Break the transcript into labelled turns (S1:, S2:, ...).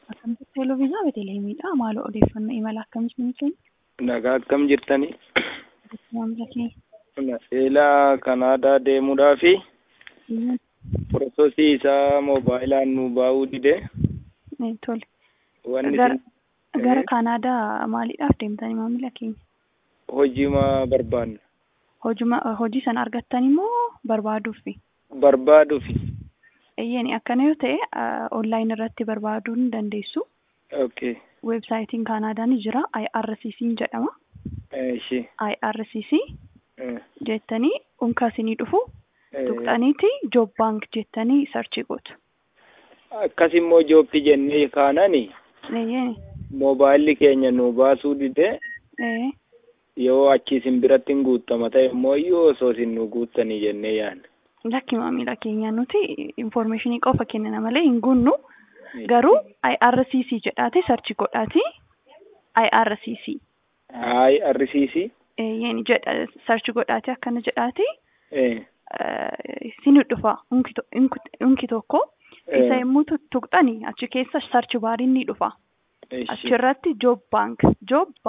S1: Akkamitti teeloviizaaa beeteleemiidha. Maaloo odeeffannoo imala akkamitti ni kennu?
S2: Nagaa akkam jirtanii?
S1: Maamila keenya.
S2: Eelaa Kanaadaa deemuudhaafi Poroosesii isaa moobaayilaan nu baa'uu dide.
S1: Tole.
S2: Wanni
S1: Gara Kanaadaa maaliidhaaf deemtanii maamila keenya?
S2: Hojii barbaanna.
S1: Hojii sana argattanii moo barbaaduufi?
S2: Barbaaduufi.
S1: Eeyyani akkana yoo ta'e online irratti barbaaduu ni dandeessu.
S2: Okay.
S1: Websaayitiin Kanaadaa ni jira. IRCC jedhama.
S2: Ishee.
S1: IRCC jettanii unkaasanii dhufu. Tuqxaniiti Job Bank jettanii search gootu.
S2: Akkasimmoo joobti jennee kaanani. Moobaayilli keenya nu baasuu dide. Yoo achi isin biratti hin guutama ta'e immoo yoo osoo isin nu guuttanii jennee yaadna.
S1: Lakki maamila keenya nuti informationii qofa kennina malee hin guunnu. Garuu IRCC jedhaati search godhaati. IRCC.
S2: IRCC.
S1: Yeni jedha search godhaati akkana jedhaati. Sinu dhufa unki tokko isa yommuu tuqxani achi keessa search baariin ni dhufa. Achirratti Job Bank